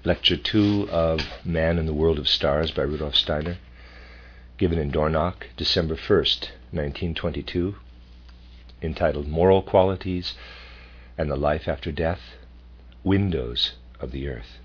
Lecture 2 of Man in the World of Stars by Rudolf Steiner, given in Dornach, December 1st, 1922, entitled Moral Qualities and the Life After Death, Windows of the Earth.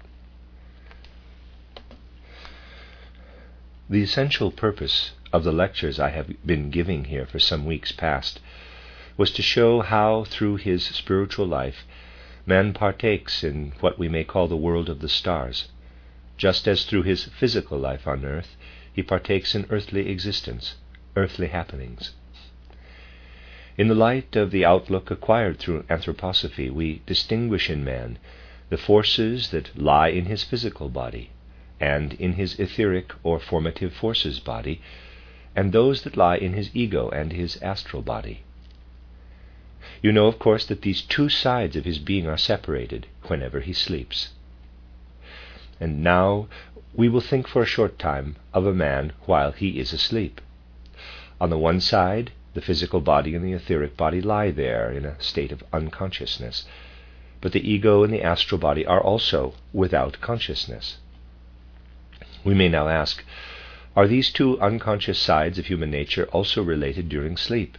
The essential purpose of the lectures I have been giving here for some weeks past was to show how, through his spiritual life, man partakes in what we may call the world of the stars, just as through his physical life on earth he partakes in earthly existence, earthly happenings. In the light of the outlook acquired through anthroposophy, we distinguish in man the forces that lie in his physical body and in his etheric or formative forces body, and those that lie in his ego and his astral body. You know, of course, that these two sides of his being are separated whenever he sleeps. And now we will think for a short time of a man while he is asleep. On the one side, the physical body and the etheric body lie there in a state of unconsciousness, but the ego and the astral body are also without consciousness. We may now ask, are these two unconscious sides of human nature also related during sleep?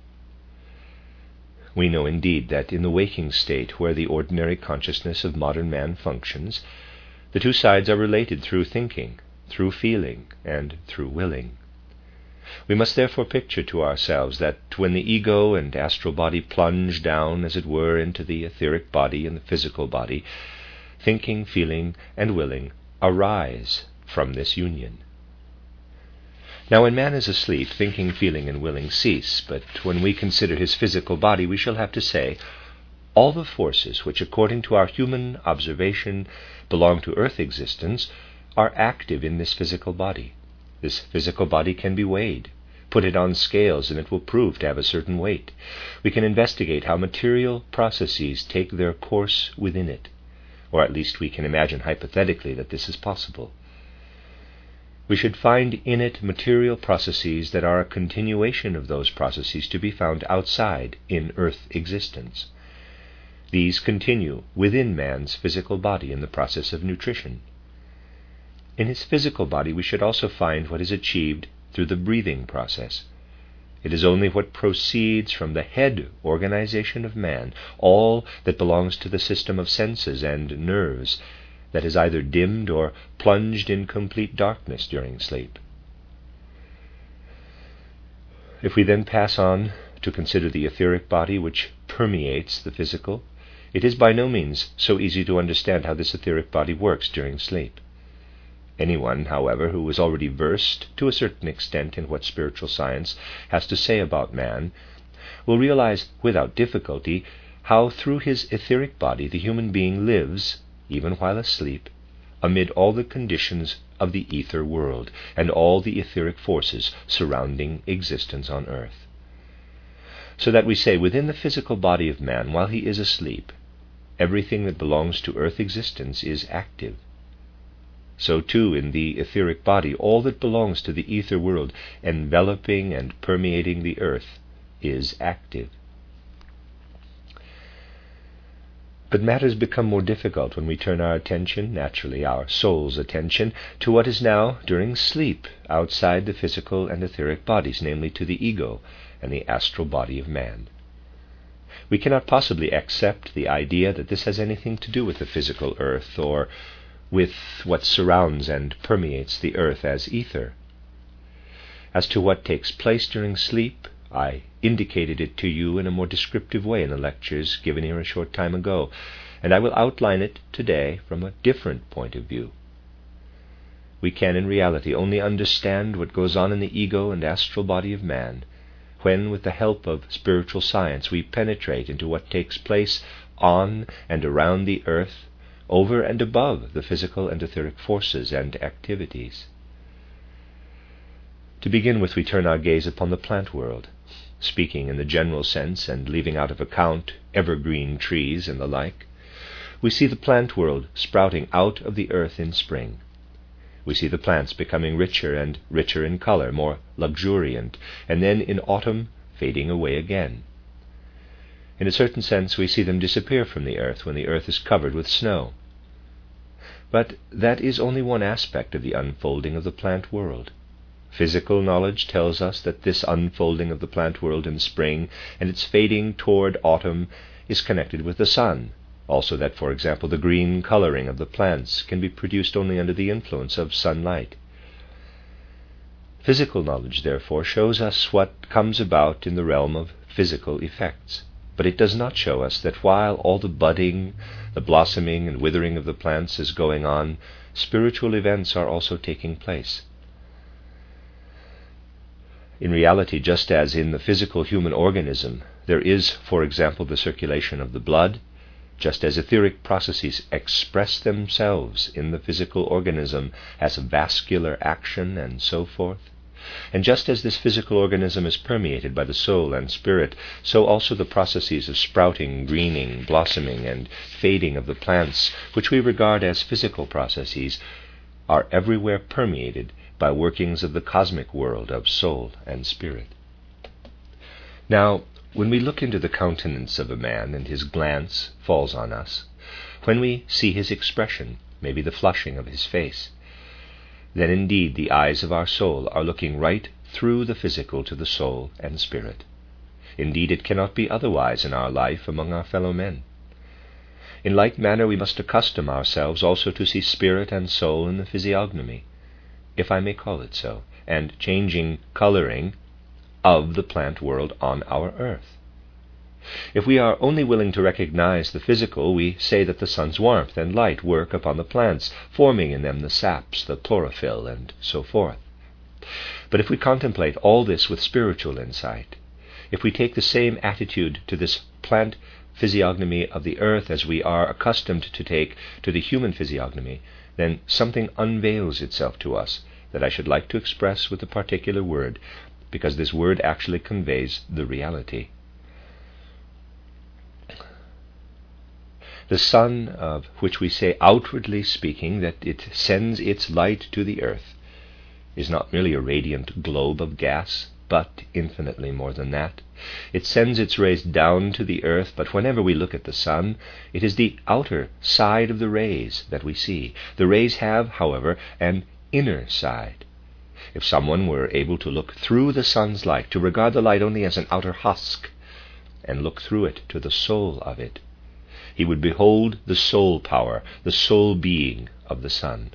We know indeed that in the waking state, where the ordinary consciousness of modern man functions, the two sides are related through thinking, through feeling, and through willing. We must therefore picture to ourselves that when the ego and astral body plunge down, as it were, into the etheric body and the physical body, thinking, feeling, and willing arise from this union. Now, when man is asleep, thinking, feeling, and willing cease, but when we consider his physical body, we shall have to say, all the forces which, according to our human observation, belong to earth existence, are active in this physical body. This physical body can be weighed. Put it on scales, and it will prove to have a certain weight. We can investigate how material processes take their course within it, or at least we can imagine hypothetically that this is possible. We should find in it material processes that are a continuation of those processes to be found outside in earth existence. These continue within man's physical body in the process of nutrition. In his physical body we should also find what is achieved through the breathing process. It is only what proceeds from the head organization of man, all that belongs to the system of senses and nerves, that is either dimmed or plunged in complete darkness during sleep. If we then pass on to consider the etheric body which permeates the physical, it is by no means so easy to understand how this etheric body works during sleep. Anyone, however, who is already versed to a certain extent in what spiritual science has to say about man, will realize without difficulty how through his etheric body the human being lives, even while asleep, amid all the conditions of the ether world and all the etheric forces surrounding existence on earth. So that we say within the physical body of man, while he is asleep, everything that belongs to earth existence is active. So too in the etheric body, all that belongs to the ether world enveloping and permeating the earth is active. But matters become more difficult when we turn our attention, naturally our soul's attention, to what is now, during sleep, outside the physical and etheric bodies, namely to the ego and the astral body of man. We cannot possibly accept the idea that this has anything to do with the physical earth or with what surrounds and permeates the earth as ether. As to what takes place during sleep, I indicated it to you in a more descriptive way in the lectures given here a short time ago, and I will outline it today from a different point of view. We can in reality only understand what goes on in the ego and astral body of man when, with the help of spiritual science, we penetrate into what takes place on and around the earth, over and above the physical and etheric forces and activities. To begin with, we turn our gaze upon the plant world, speaking in the general sense and leaving out of account evergreen trees and the like. We see the plant world sprouting out of the earth in spring. We see the plants becoming richer and richer in color, more luxuriant, and then in autumn fading away again. In a certain sense, we see them disappear from the earth when the earth is covered with snow. But that is only one aspect of the unfolding of the plant world. Physical knowledge tells us that this unfolding of the plant world in spring and its fading toward autumn is connected with the sun. Also that, for example, the green coloring of the plants can be produced only under the influence of sunlight. Physical knowledge, therefore, shows us what comes about in the realm of physical effects. But it does not show us that while all the budding, the blossoming and withering of the plants is going on, spiritual events are also taking place. In reality, just as in the physical human organism, there is, for example, the circulation of the blood, just as etheric processes express themselves in the physical organism as vascular action and so forth, and just as this physical organism is permeated by the soul and spirit, so also the processes of sprouting, greening, blossoming, and fading of the plants, which we regard as physical processes, are everywhere permeated by workings of the cosmic world of soul and spirit. Now, when we look into the countenance of a man and his glance falls on us, when we see his expression, maybe the flushing of his face, then indeed the eyes of our soul are looking right through the physical to the soul and spirit. Indeed, it cannot be otherwise in our life among our fellow men. In like manner we must accustom ourselves also to see spirit and soul in the physiognomy, if I may call it so, and changing coloring of the plant world on our earth. If we are only willing to recognize the physical, we say that the sun's warmth and light work upon the plants, forming in them the saps, the chlorophyll, and so forth. But if we contemplate all this with spiritual insight, if we take the same attitude to this plant physiognomy of the earth as we are accustomed to take to the human physiognomy, then something unveils itself to us that I should like to express with a particular word, because this word actually conveys the reality. The sun, of which we say outwardly speaking that it sends its light to the earth, is not merely a radiant globe of gas, but infinitely more than that. It sends its rays down to the earth, but whenever we look at the sun, it is the outer side of the rays that we see. The rays have, however, an inner side. If someone were able to look through the sun's light, to regard the light only as an outer husk, and look through it to the soul of it, he would behold the soul power, the soul being of the sun.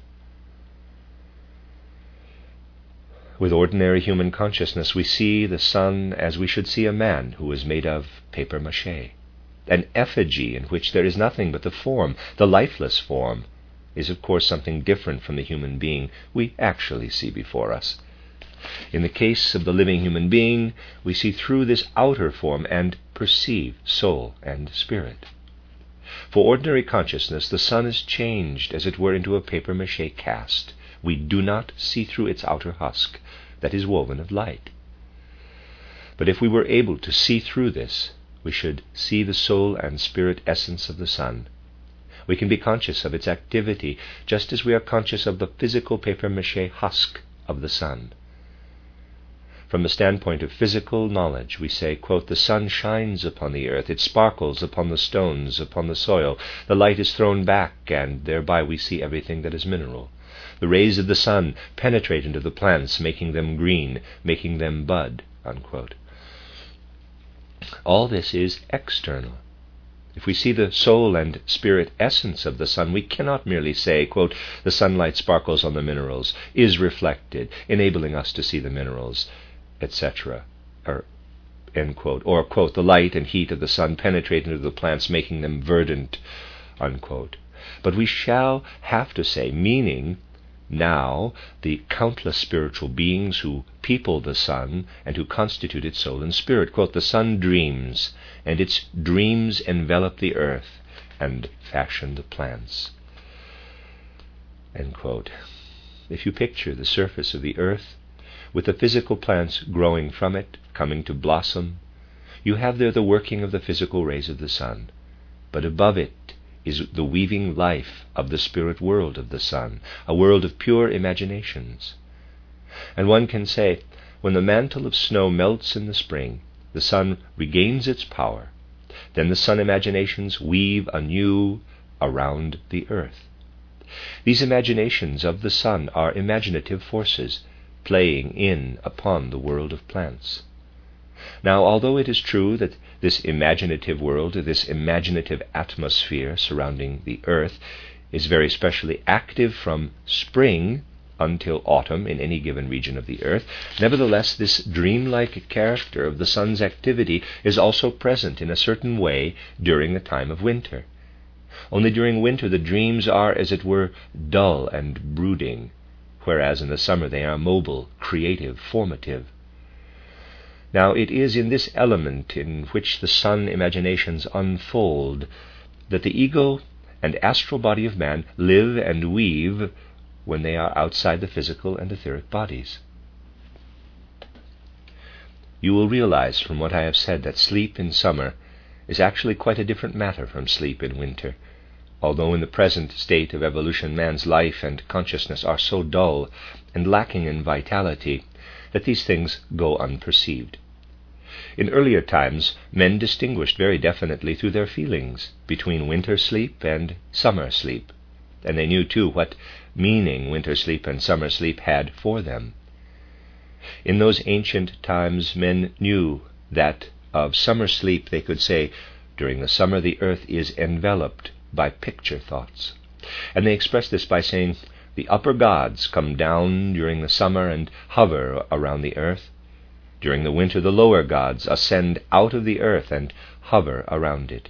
With ordinary human consciousness, we see the sun as we should see a man who is made of papier-mâché. An effigy in which there is nothing but the form, the lifeless form, is of course something different from the human being we actually see before us. In the case of the living human being, we see through this outer form and perceive soul and spirit. For ordinary consciousness, the sun is changed, as it were, into a papier-mâché cast. We do not see through its outer husk that is woven of light. But if we were able to see through this, we should see the soul and spirit essence of the sun. We can be conscious of its activity, just as we are conscious of the physical papier-mâché husk of the sun. From the standpoint of physical knowledge, we say, quote, the sun shines upon the earth, it sparkles upon the stones, upon the soil, the light is thrown back, and thereby we see everything that is mineral. The rays of the sun penetrate into the plants, making them green, making them bud, unquote. All this is external. If we see the soul and spirit essence of the sun, we cannot merely say, quote, the sunlight sparkles on the minerals, is reflected, enabling us to see the minerals, etc., end quote, or, quote, the light and heat of the sun penetrate into the plants, making them verdant, unquote. But we shall have to say, meaning now the countless spiritual beings who people the sun and who constitute its soul and spirit, quote, the sun dreams, and its dreams envelop the earth and fashion the plants, end quote. If you picture the surface of the earth, with the physical plants growing from it, coming to blossom, you have there the working of the physical rays of the sun, but above it is the weaving life of the spirit world of the sun, a world of pure imaginations. And one can say, when the mantle of snow melts in the spring, the sun regains its power, then the sun imaginations weave anew around the earth. These imaginations of the sun are imaginative forces playing in upon the world of plants. Now, although it is true that this imaginative world, this imaginative atmosphere surrounding the earth, is very specially active from spring until autumn in any given region of the earth, nevertheless this dreamlike character of the sun's activity is also present in a certain way during the time of winter. Only during winter the dreams are, as it were, dull and brooding, whereas in the summer they are mobile, creative, formative. Now it is in this element in which the sun imaginations unfold that the ego and astral body of man live and weave when they are outside the physical and etheric bodies. You will realize from what I have said that sleep in summer is actually quite a different matter from sleep in winter, although in the present state of evolution man's life and consciousness are so dull and lacking in vitality that these things go unperceived. In earlier times, men distinguished very definitely through their feelings between winter sleep and summer sleep, and they knew too what meaning winter sleep and summer sleep had for them. In those ancient times, men knew that of summer sleep they could say, during the summer the earth is enveloped by picture thoughts, and they expressed this by saying, the upper gods come down during the summer and hover around the earth. During the winter the lower gods ascend out of the earth and hover around it.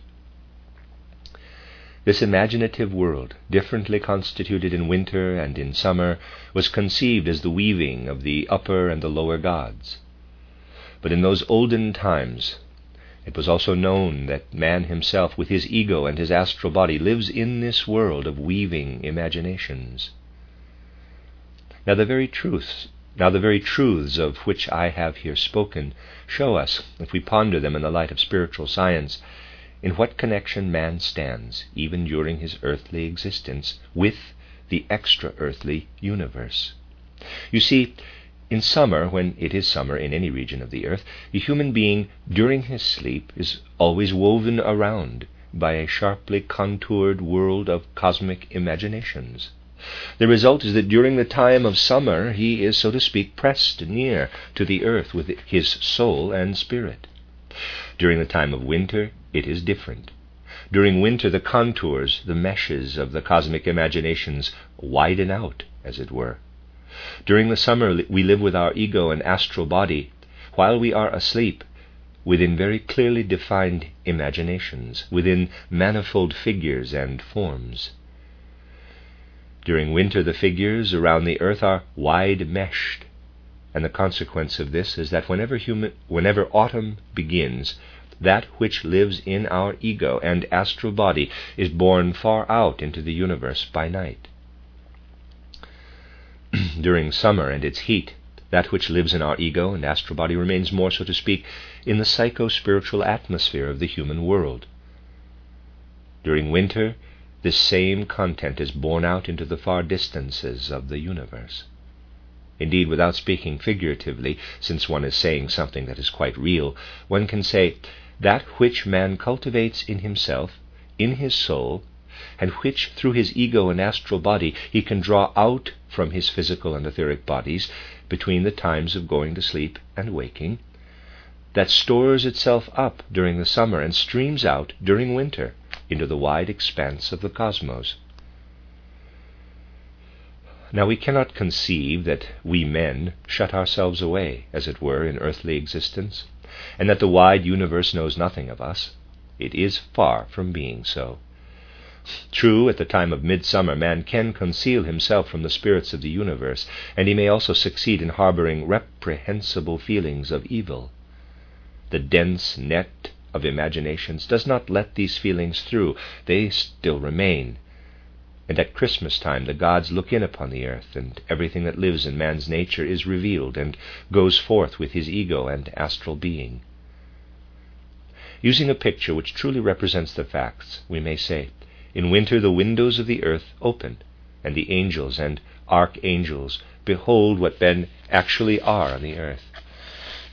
This imaginative world, differently constituted in winter and in summer, was conceived as the weaving of the upper and the lower gods. But in those olden times, it was also known that man himself, with his ego and his astral body, lives in this world of weaving imaginations. Now the very truths of which I have here spoken show us, if we ponder them in the light of spiritual science, in what connection man stands, even during his earthly existence, with the extra-earthly universe. You see, in summer, when it is summer in any region of the earth, the human being, during his sleep, is always woven around by a sharply contoured world of cosmic imaginations. The result is that during the time of summer he is, so to speak, pressed near to the earth with his soul and spirit. During the time of winter it is different. During winter the contours, the meshes of the cosmic imaginations widen out, as it were. During the summer we live with our ego and astral body, while we are asleep, within very clearly defined imaginations, within manifold figures and forms. During winter the figures around the earth are wide-meshed, and the consequence of this is that whenever autumn begins, that which lives in our ego and astral body is borne far out into the universe by night. During summer and its heat, that which lives in our ego and astral body remains more, so to speak, in the psycho-spiritual atmosphere of the human world. During winter, this same content is borne out into the far distances of the universe. Indeed, without speaking figuratively, since one is saying something that is quite real, one can say that which man cultivates in himself, in his soul, and which through his ego and astral body he can draw out from his physical and etheric bodies between the times of going to sleep and waking, that stores itself up during the summer and streams out during winter into the wide expanse of the cosmos. Now we cannot conceive that we men shut ourselves away, as it were, in earthly existence, and that the wide universe knows nothing of us. It is far from being so. True, at the time of midsummer man can conceal himself from the spirits of the universe, and he may also succeed in harboring reprehensible feelings of evil. The dense net of imaginations does not let these feelings through. They still remain. And at Christmas time the gods look in upon the earth, and everything that lives in man's nature is revealed and goes forth with his ego and astral being. Using a picture which truly represents the facts, we may say, in winter the windows of the earth open, and the angels and archangels behold what men actually are on the earth.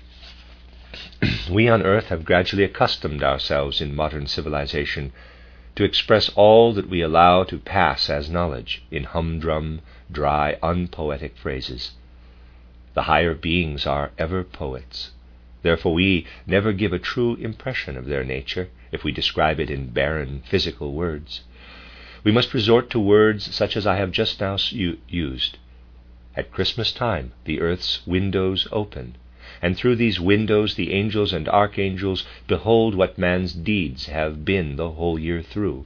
We on earth have gradually accustomed ourselves in modern civilization to express all that we allow to pass as knowledge in humdrum, dry, unpoetic phrases. The higher beings are ever poets. Therefore we never give a true impression of their nature if we describe it in barren physical words. We must resort to words such as I have just now used. At Christmas time the earth's windows open, and through these windows the angels and archangels behold what man's deeds have been the whole year through.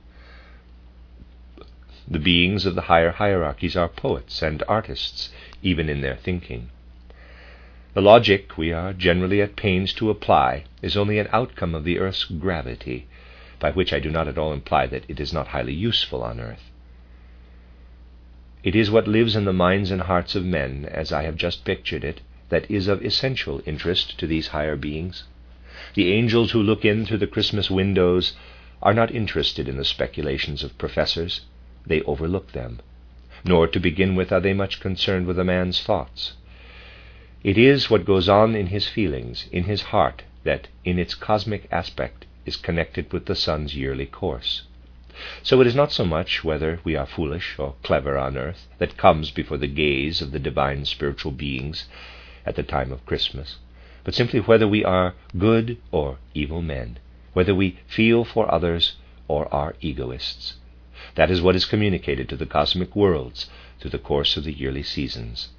The beings of the higher hierarchies are poets and artists, even in their thinking. The logic we are generally at pains to apply is only an outcome of the earth's gravity, by which I do not at all imply that it is not highly useful on earth. It is what lives in the minds and hearts of men, as I have just pictured it, that is of essential interest to these higher beings. The angels who look in through the Christmas windows are not interested in the speculations of professors. They overlook them. Nor, to begin with, are they much concerned with a man's thoughts. It is what goes on in his feelings, in his heart, that, in its cosmic aspect, is connected with the sun's yearly course. So it is not so much whether we are foolish or clever on earth that comes before the gaze of the divine spiritual beings at the time of Christmas, but simply whether we are good or evil men, whether we feel for others or are egoists. That is what is communicated to the cosmic worlds through the course of the yearly seasons.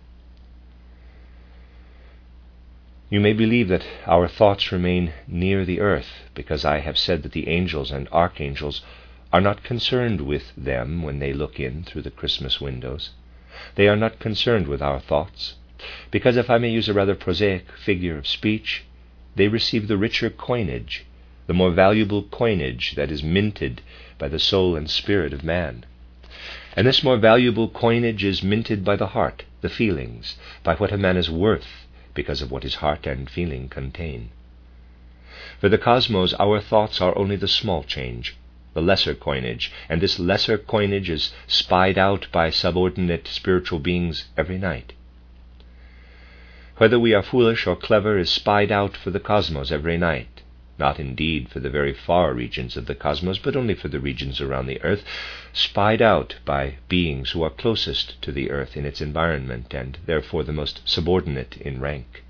You may believe that our thoughts remain near the earth, because I have said that the angels and archangels are not concerned with them when they look in through the Christmas windows. They are not concerned with our thoughts, because, if I may use a rather prosaic figure of speech, they receive the richer coinage, the more valuable coinage that is minted by the soul and spirit of man. And this more valuable coinage is minted by the heart, the feelings, by what a man is worth, because of what his heart and feeling contain. For the cosmos, our thoughts are only the small change, the lesser coinage, and this lesser coinage is spied out by subordinate spiritual beings every night. Whether we are foolish or clever is spied out for the cosmos every night, not indeed for the very far regions of the cosmos, but only for the regions around the earth, spied out by beings who are closest to the earth in its environment, and therefore the most subordinate in rank.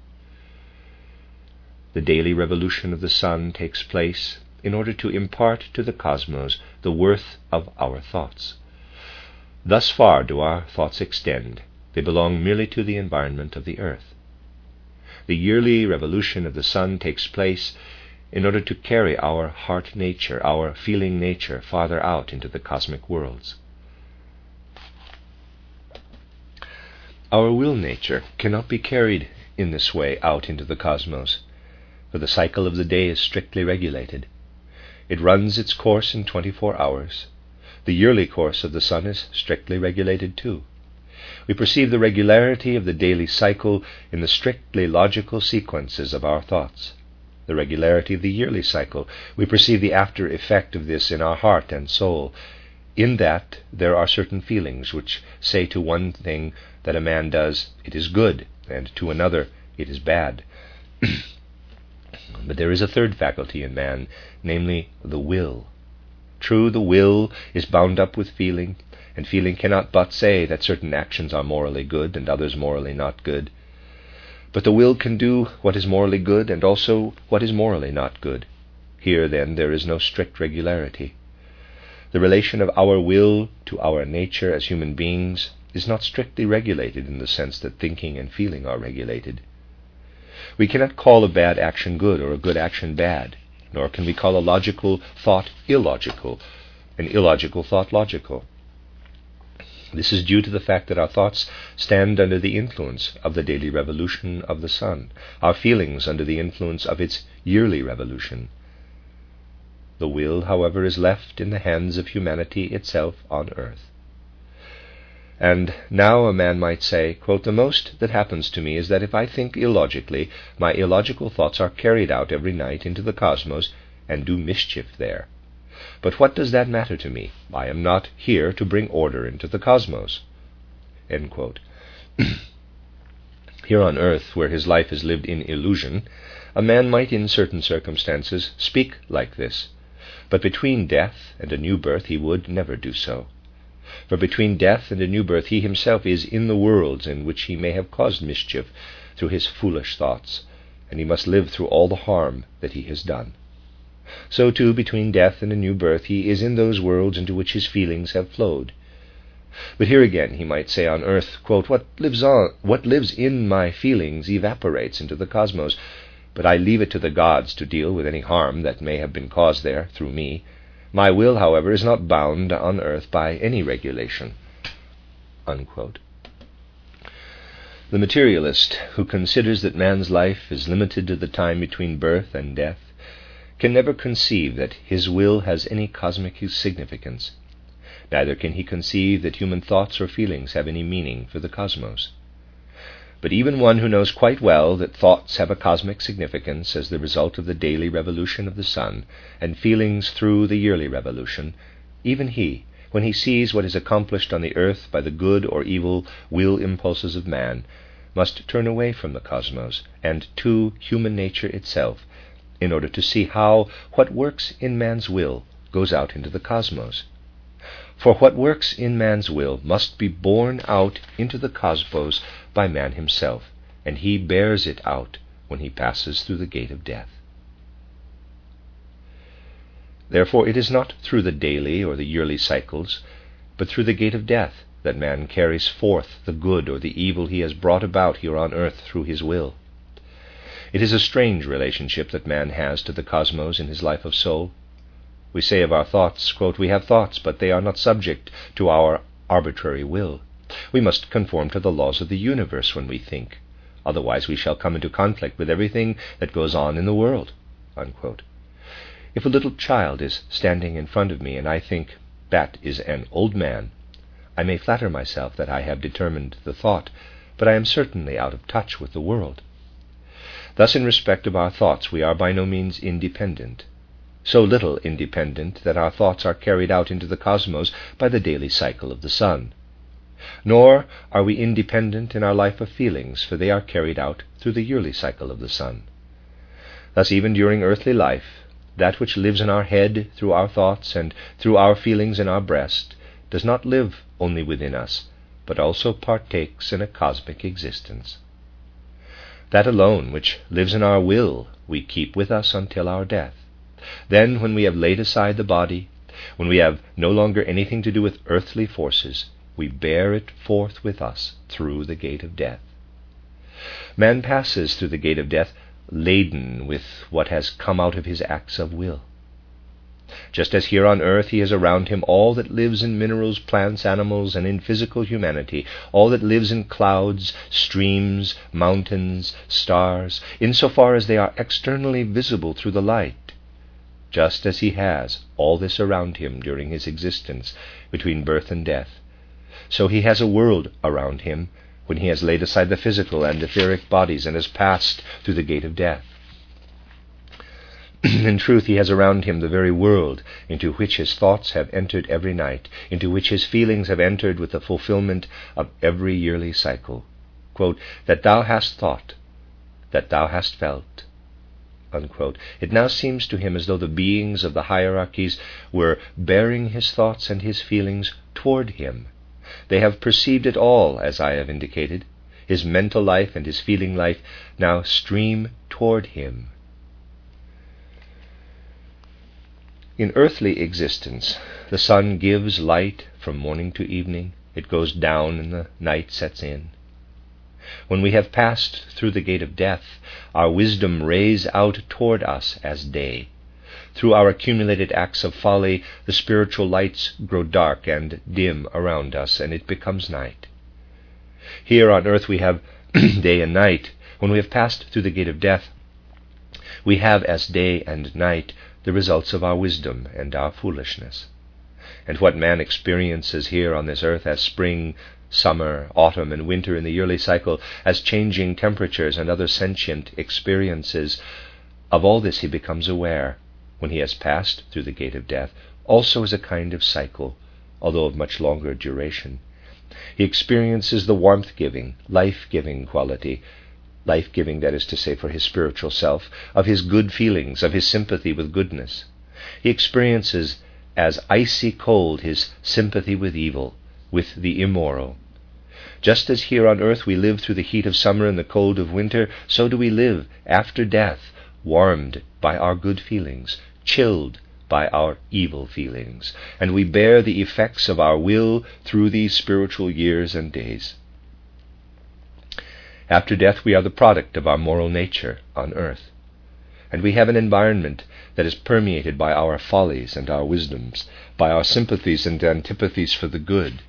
The daily revolution of the sun takes place in order to impart to the cosmos the worth of our thoughts. Thus far do our thoughts extend. They belong merely to the environment of the earth. The yearly revolution of the sun takes place in order to carry our heart nature, our feeling nature, farther out into the cosmic worlds. Our will nature cannot be carried in this way out into the cosmos, for the cycle of the day is strictly regulated. It runs its course in 24 hours. The yearly course of the sun is strictly regulated too. We perceive the regularity of the daily cycle in the strictly logical sequences of our thoughts. The regularity of the yearly cycle, we perceive the after effect of this in our heart and soul, in that there are certain feelings which say to one thing that a man does, it is good, and to another, it is bad. But there is a third faculty in man, namely the will. True, the will is bound up with feeling, and feeling cannot but say that certain actions are morally good and others morally not good. But the will can do what is morally good and also what is morally not good. Here, then, there is no strict regularity. The relation of our will to our nature as human beings is not strictly regulated in the sense that thinking and feeling are regulated. We cannot call a bad action good or a good action bad, nor can we call a logical thought illogical, an illogical thought logical. This is due to the fact that our thoughts stand under the influence of the daily revolution of the sun, our feelings under the influence of its yearly revolution. The will, however, is left in the hands of humanity itself on earth. And now a man might say, quote, "The most that happens to me is that if I think illogically, my illogical thoughts are carried out every night into the cosmos and do mischief there. But what does that matter to me? I am not here to bring order into the cosmos." End quote. Here on earth, where his life is lived in illusion, a man might in certain circumstances speak like this. but between death and a new birth he would never do so. For between death and a new birth he himself is in the worlds in which he may have caused mischief through his foolish thoughts, and he must live through all the harm that he has done. So too, between death and a new birth, he is in those worlds into which his feelings have flowed. But here again he might say on earth, quote, what lives in my feelings evaporates into the cosmos, but I leave it to the gods to deal with any harm that may have been caused there through me. My will, however, is not bound on earth by any regulation. Unquote. The materialist, who considers that man's life is limited to the time between birth and death, can never conceive that his will has any cosmic significance. Neither can he conceive that human thoughts or feelings have any meaning for the cosmos. But even one who knows quite well that thoughts have a cosmic significance as the result of the daily revolution of the sun, and feelings through the yearly revolution, even he, when he sees what is accomplished on the earth by the good or evil will impulses of man, must turn away from the cosmos and to human nature itself, in order to see how what works in man's will goes out into the cosmos. For what works in man's will must be borne out into the cosmos by man himself, and he bears it out when he passes through the gate of death. Therefore it is not through the daily or the yearly cycles, but through the gate of death that man carries forth the good or the evil he has brought about here on earth through his will. It is a strange relationship that man has to the cosmos in his life of soul. We say of our thoughts, quote, we have thoughts, but they are not subject to our arbitrary will. We must conform to the laws of the universe when we think. Otherwise we shall come into conflict with everything that goes on in the world. Unquote. If a little child is standing in front of me and I think, that is an old man, I may flatter myself that I have determined the thought, but I am certainly out of touch with the world. Thus in respect of our thoughts we are by no means independent. So little independent that our thoughts are carried out into the cosmos by the daily cycle of the sun. Nor are we independent in our life of feelings, for they are carried out through the yearly cycle of the sun. Thus even during earthly life, that which lives in our head through our thoughts and through our feelings in our breast does not live only within us, but also partakes in a cosmic existence. That alone which lives in our will we keep with us until our death. Then, when we have laid aside the body, when we have no longer anything to do with earthly forces, we bear it forth with us through the gate of death. Man passes through the gate of death laden with what has come out of his acts of will. Just as here on earth he has around him all that lives in minerals, plants, animals, and in physical humanity, all that lives in clouds, streams, mountains, stars, insofar as they are externally visible through the light. Just as he has all this around him during his existence between birth and death, so he has a world around him when he has laid aside the physical and etheric bodies and has passed through the gate of death. In truth, he has around him the very world into which his thoughts have entered every night, into which his feelings have entered with the fulfillment of every yearly cycle. Quote, that thou hast thought, that thou hast felt. Unquote. It now seems to him as though the beings of the hierarchies were bearing his thoughts and his feelings toward him. They have perceived it all, as I have indicated. His mental life and his feeling life now stream toward him. In earthly existence, the sun gives light from morning to evening. It goes down and the night sets in. When we have passed through the gate of death, our wisdom rays out toward us as day. Through our accumulated acts of folly, the spiritual lights grow dark and dim around us, and it becomes night. Here on earth we have day and night. When we have passed through the gate of death, we have as day and night the results of our wisdom and our foolishness. And what man experiences here on this earth as spring, summer, autumn, and winter in the yearly cycle, as changing temperatures and other sentient experiences, of all this he becomes aware when he has passed through the gate of death, also as a kind of cycle, although of much longer duration. He experiences the warmth-giving, life-giving quality, life-giving, that is to say, for his spiritual self, of his good feelings, of his sympathy with goodness. He experiences as icy cold his sympathy with evil, with the immoral. Just as here on earth we live through the heat of summer and the cold of winter, so do we live after death, warmed by our good feelings, chilled by our evil feelings, and we bear the effects of our will through these spiritual years and days. After death we are the product of our moral nature on earth, and we have an environment that is permeated by our follies and our wisdoms, by our sympathies and antipathies for the good,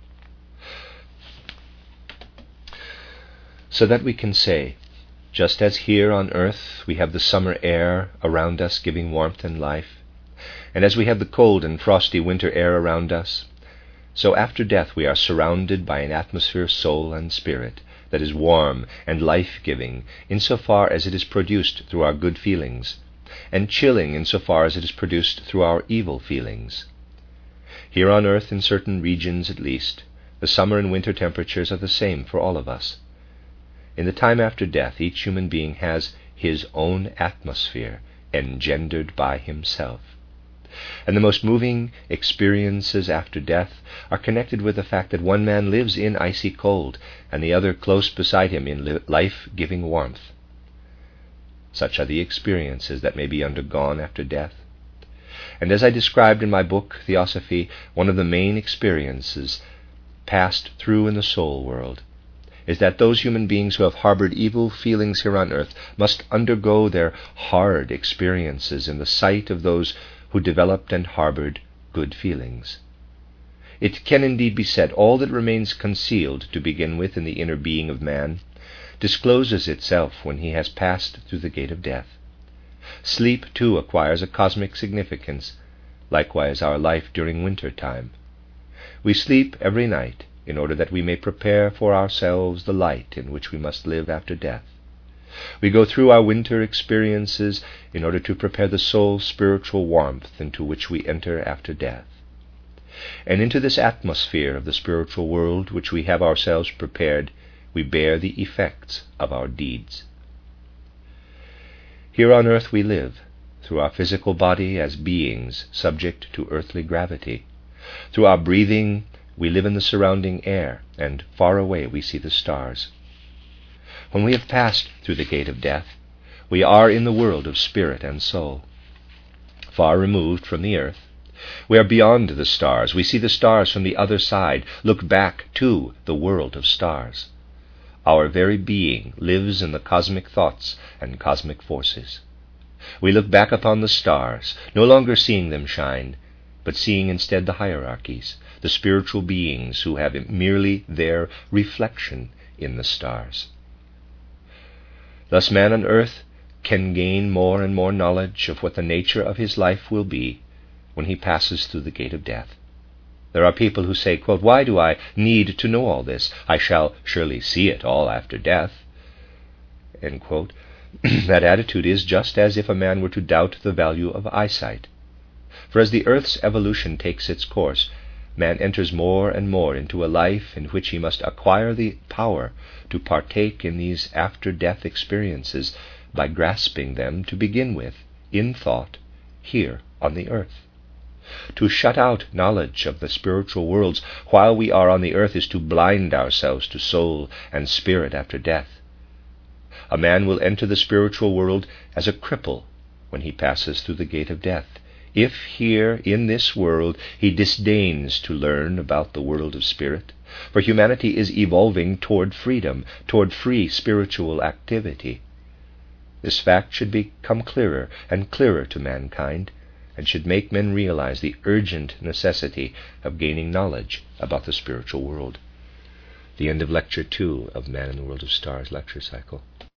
so that we can say, just as here on earth we have the summer air around us giving warmth and life, and as we have the cold and frosty winter air around us, so after death we are surrounded by an atmosphere of soul and spirit that is warm and life-giving insofar as it is produced through our good feelings, and chilling insofar as it is produced through our evil feelings. Here on earth, in certain regions at least, the summer and winter temperatures are the same for all of us. In the time after death, each human being has his own atmosphere engendered by himself. And the most moving experiences after death are connected with the fact that one man lives in icy cold and the other close beside him in life-giving warmth. Such are the experiences that may be undergone after death. And as I described in my book, Theosophy, one of the main experiences passed through in the soul world is that those human beings who have harbored evil feelings here on earth must undergo their hard experiences in the sight of those who developed and harbored good feelings. It can indeed be said, all that remains concealed to begin with in the inner being of man discloses itself when he has passed through the gate of death. Sleep, too, acquires a cosmic significance, likewise our life during winter time. We sleep every night in order that we may prepare for ourselves the light in which we must live after death. We go through our winter experiences in order to prepare the soul's spiritual warmth into which we enter after death. And into this atmosphere of the spiritual world which we have ourselves prepared, we bear the effects of our deeds. Here on earth we live, through our physical body as beings subject to earthly gravity. Through our breathing, we live in the surrounding air, and far away we see the stars. When we have passed through the gate of death, we are in the world of spirit and soul. Far removed from the earth, we are beyond the stars. We see the stars from the other side, look back to the world of stars. Our very being lives in the cosmic thoughts and cosmic forces. We look back upon the stars, no longer seeing them shine, but seeing instead the hierarchies, the spiritual beings who have merely their reflection in the stars. Thus man on earth can gain more and more knowledge of what the nature of his life will be when he passes through the gate of death. There are people who say, quote, "Why do I need to know all this? I shall surely see it all after death." End quote. That attitude is just as if a man were to doubt the value of eyesight. For as the earth's evolution takes its course, man enters more and more into a life in which he must acquire the power to partake in these after-death experiences by grasping them to begin with, in thought, here on the earth. To shut out knowledge of the spiritual worlds while we are on the earth is to blind ourselves to soul and spirit after death. A man will enter the spiritual world as a cripple when he passes through the gate of death, if here in this world he disdains to learn about the world of spirit, for humanity is evolving toward freedom, toward free spiritual activity. This fact should become clearer and clearer to mankind, and should make men realize the urgent necessity of gaining knowledge about the spiritual world. The end of Lecture 2 of Man in the World of Stars lecture cycle.